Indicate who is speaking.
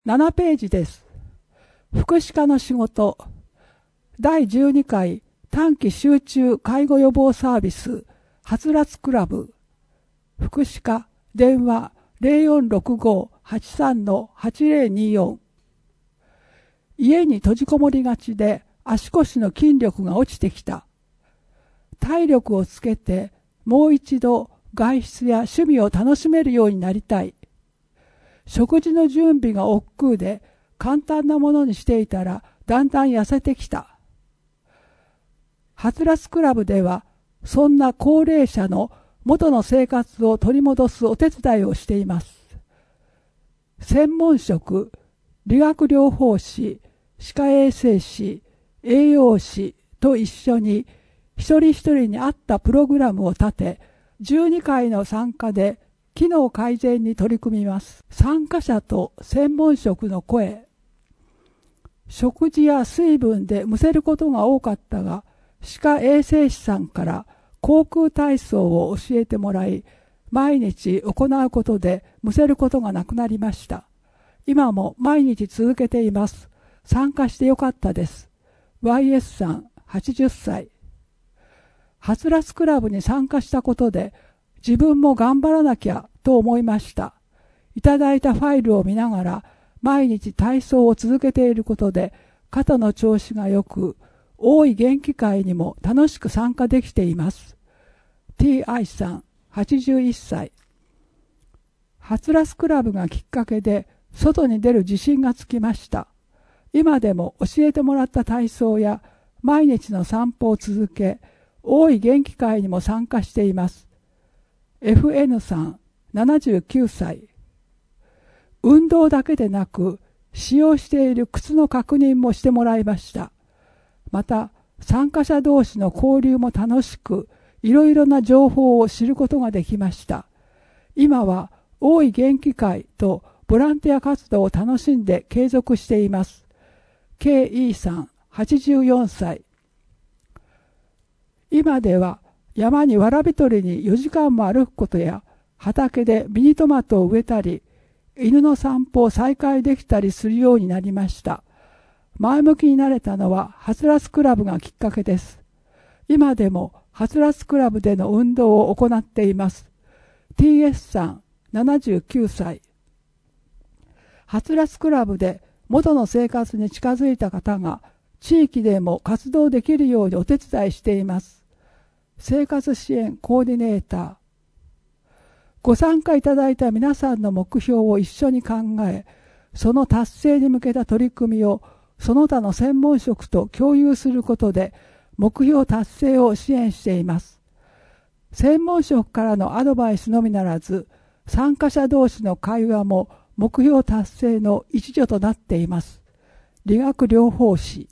Speaker 1: 7ページです。福祉課の仕事。第12回短期集中介護予防サービスはつらつクラブ。福祉課電話 0465-83-8024。家に閉じこもりがちで足腰の筋力が落ちてきた。体力をつけてもう一度外出や趣味を楽しめるようになりたい。食事の準備が億劫で簡単なものにしていたらだんだん痩せてきた。はつらつクラブではそんな高齢者の元の生活を取り戻すお手伝いをしています。専門職、理学療法士、歯科衛生士、栄養士と一緒に一人一人に合ったプログラムを立て、12回の参加で機能改善に取り組みます。参加者と専門職の声。食事や水分でむせることが多かったが、歯科衛生士さんから口腔体操を教えてもらい、毎日行うことでむせることがなくなりました。今も毎日続けています。参加してよかったです。YS さん、80歳。はつらつクラブに参加したことで、自分も頑張らなきゃと思いました。いただいたファイルを見ながら毎日体操を続けていることで肩の調子が良く、多い元気会にも楽しく参加できています。TI さん、81歳。はつらつクラブがきっかけで外に出る自信がつきました。今でも教えてもらった体操や毎日の散歩を続け、多い元気会にも参加しています。FN さん、79歳。運動だけでなく、使用している靴の確認もしてもらいました。また、参加者同士の交流も楽しく、いろいろな情報を知ることができました。今は、多い元気会とボランティア活動を楽しんで継続しています。KE さん、84歳。今では、山にわらび取りに4時間も歩くことや、畑でミニトマトを植えたり、犬の散歩を再開できたりするようになりました。前向きになれたのははつらつクラブがきっかけです。今でもはつらつクラブでの運動を行っています。TS さん、79歳。はつらつクラブで元の生活に近づいた方が地域でも活動できるようにお手伝いしています。生活支援コーディネーター。ご参加いただいた皆さんの目標を一緒に考え、その達成に向けた取り組みをその他の専門職と共有することで目標達成を支援しています。専門職からのアドバイスのみならず、参加者同士の会話も目標達成の一助となっています。理学療法士。